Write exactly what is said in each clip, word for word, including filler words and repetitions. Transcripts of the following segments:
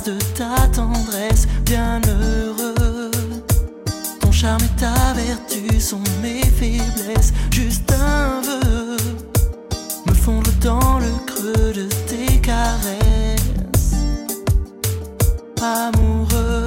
grâce de ta tendresse, bienheureux. Ton charme et ta vertu sont mes faiblesses. Juste un vœu, me fondre dans le creux de tes caresses. Amoureux,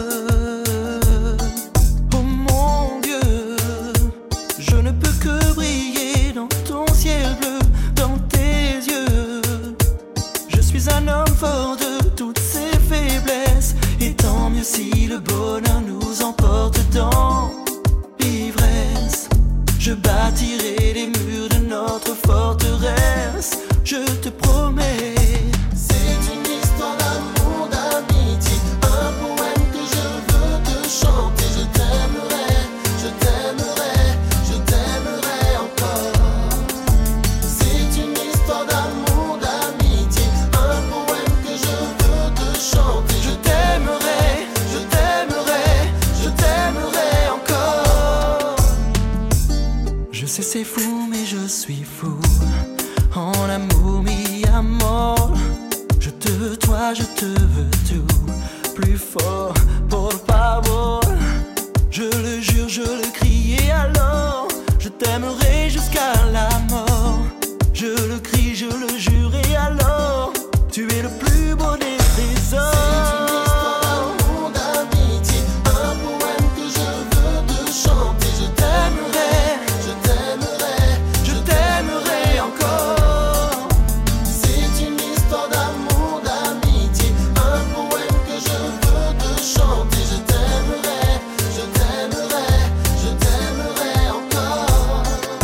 oh mon Dieu, je ne peux que briller dans ton ciel bleu, dans tes yeux. Je suis un homme fort de toutes ses faiblesses, et tant mieux si le bonheur nous emporte dans l'ivresse. Je bâtirai les murs de notre forteresse, je te promets. C'est une histoire d'amour, d'amitié, un poème que je veux te chanter. Je t'aimerai, je t'aimerai, je t'aimerai encore. C'est une histoire d'amour, d'amitié, un poème que je veux te chanter. Je t'aimerai, je t'aimerai, je t'aimerai encore. Je sais c'est fou mais je suis fou, en amour mi amor. Je te veux toi, je te veux tout, plus fort, por favor. Je le jure, je le crie et alors je t'aimerai jusqu'à la mort. Je le crie, je le jure et alors tu es le plus beau des trésors. D'amour, d'amitié, un poème que je veux te chanter. Je t'aimerai, je t'aimerai, Je t'aimerai encore. c'est une histoire d'amour, d'amitié, un poème que je veux te chanter. Je t'aimerai, je t'aimerai, je t'aimerai encore.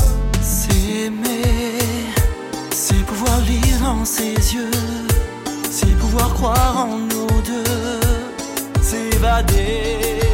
S'aimer, c'est pouvoir lire dans ses yeux, c'est pouvoir croire en nous deux, s'évader